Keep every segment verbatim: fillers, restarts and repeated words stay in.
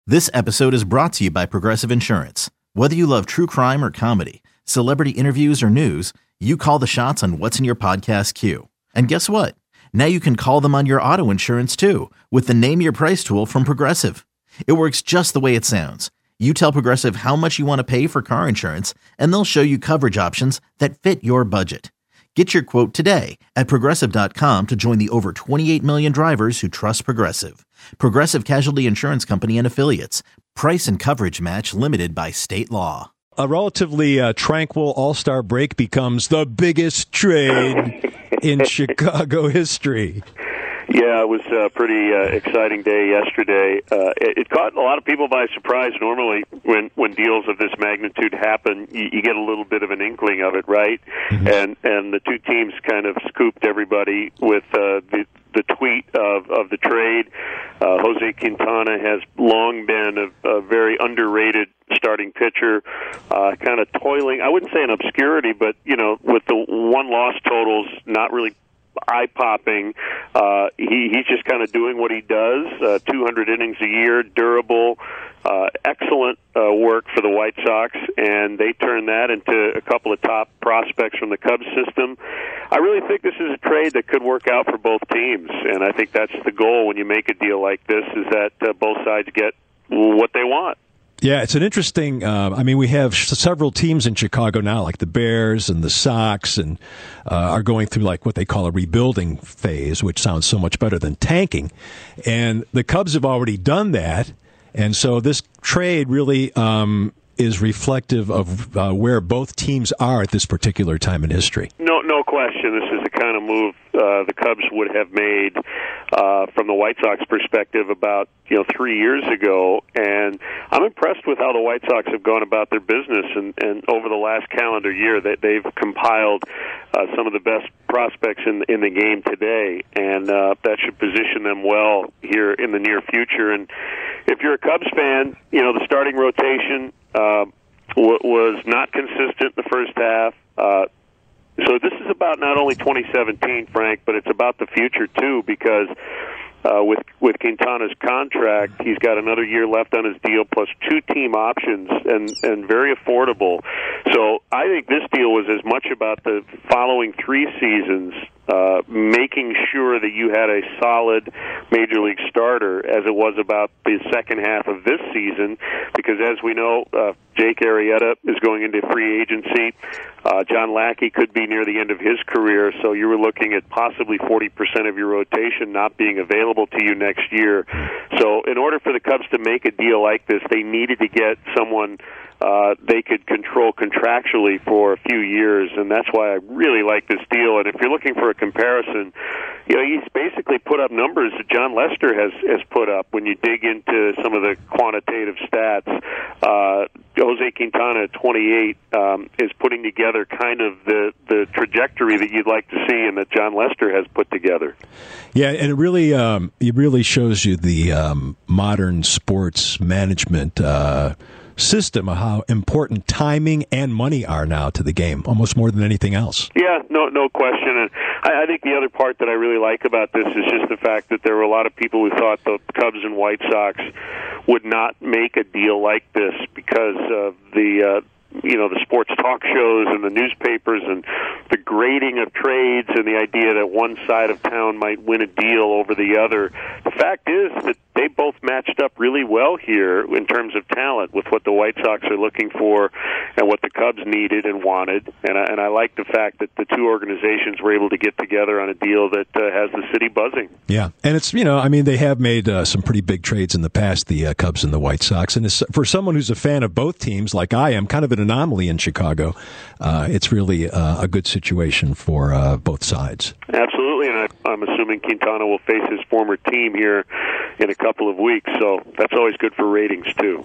This episode is brought to you by Progressive Insurance. Whether you love true crime or comedy, celebrity interviews or news, you call the shots on what's in your podcast queue. And guess what? Now you can call them on your auto insurance too with the Name Your Price tool from Progressive. It works just the way it sounds. You tell Progressive how much you want to pay for car insurance, and they'll show you coverage options that fit your budget. Get your quote today at Progressive dot com to join the over twenty-eight million drivers who trust Progressive. Progressive Casualty Insurance Company and Affiliates. Price and coverage match limited by state law. A relatively uh, tranquil all-star break becomes the biggest trade in Chicago history. Yeah, it was a pretty uh, exciting day yesterday. Uh, it, it caught a lot of people by surprise. Normally, when, when deals of this magnitude happen, you, you get a little bit of an inkling of it, right? Mm-hmm. And and the two teams kind of scooped everybody with uh, the the tweet of, of the trade. Uh, Jose Quintana has long been a, a very underrated starting pitcher, uh, kind of toiling, I wouldn't say in obscurity, but, you know, with the one-loss totals not really eye-popping. Uh, he, he's just kind of doing what he does, uh, two hundred innings a year, durable, uh, excellent uh, work for the White Sox, and they turned that into a couple of top prospects from the Cubs system. I really think this is a trade that could work out for both teams, and I think that's the goal when you make a deal like this, is that uh, both sides get what they want. Yeah, it's an interesting, uh, I mean, we have sh- several teams in Chicago now, like the Bears and the Sox, and uh, are going through like what they call a rebuilding phase, which sounds so much better than tanking. And the Cubs have already done that. And so this trade really um, is reflective of uh, where both teams are at this particular time in history. No, no question. This is the kind of move uh, the Cubs would have made uh, from the White Sox perspective about, you know, three years ago. And I'm impressed with how the White Sox have gone about their business. And, and over the last calendar year, that they've compiled uh, some of the best prospects in in the game today, and uh, that should position them well here in the near future. And if you're a Cubs fan, you know the starting rotation uh, w- was not consistent in the first half. Uh, so this is about not only twenty seventeen, Frank, but it's about the future too, because Uh, with with Quintana's contract, he's got another year left on his deal, plus two team options, and and very affordable. So I think this deal was as much about the following three seasons, uh, making sure that you had a solid major league starter, as it was about the second half of this season. Because as we know, uh, Jake Arrieta is going into free agency. Uh, John Lackey could be near the end of his career, so you were looking at possibly forty percent of your rotation not being available to you next year. So in order for the Cubs to make a deal like this, they needed to get someone uh, they could control contractually for a few years, and that's why I really like this deal. And if you're looking for a comparison, you know, he's basically put up numbers that John Lester has, has put up when you dig into some of the quantitative stats. Uh, Jose Quintana at twenty-eight um, is putting together kind of the, the trajectory that you'd like to see and that John Lester has put together. Yeah, and it really um, it really shows you the um, modern sports management uh, system of how important timing and money are now to the game, almost more than anything else. Yeah, no, no question. And I, I think the other part that I really like about this is just the fact that there were a lot of people who thought the Cubs and White Sox would not make a deal like this because of the, uh, you know, the sports talk shows and the newspapers and the grading of trades and the idea that one side of town might win a deal over the other. The fact is that they both matched up really well here in terms of talent with what the White Sox are looking for and what the Cubs needed and wanted. And I, and I like the fact that the two organizations were able to get together on a deal that uh, has the city buzzing. Yeah, and it's, you know, I mean, they have made uh, some pretty big trades in the past, the uh, Cubs and the White Sox. And it's, for someone who's a fan of both teams, like I am, kind of an anomaly in Chicago, uh, it's really uh, a good situation for uh, both sides. Absolutely, and I, I'm assuming Quintana will face his former team here in a couple of weeks, so that's always good for ratings, too.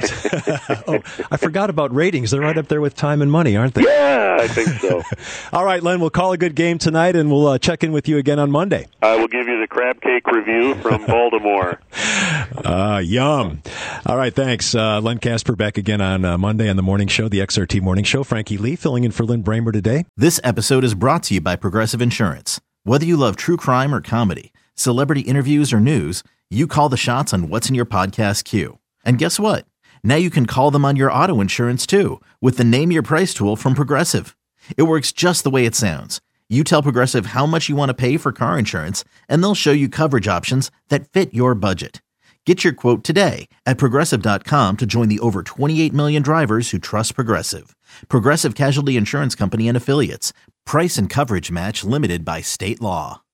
Oh, I forgot about ratings. They're right up there with time and money, aren't they? Yeah, I think so. All right, Len, we'll call a good game tonight, and we'll uh, check in with you again on Monday. I will give you the crab cake review from Baltimore. Uh, yum. All right, thanks. Uh, Len Casper back again on uh, Monday on the Morning Show, the X R T Morning Show. Frankie Lee filling in for Lynn Bramer today. This episode is brought to you by Progressive Insurance. Whether you love true crime or comedy, celebrity interviews or news, you call the shots on what's in your podcast queue. And guess what? Now you can call them on your auto insurance too with the Name Your Price tool from Progressive. It works just the way it sounds. You tell Progressive how much you want to pay for car insurance, and they'll show you coverage options that fit your budget. Get your quote today at Progressive dot com to join the over twenty-eight million drivers who trust Progressive. Progressive Casualty Insurance Company and Affiliates. Price and coverage match limited by state law.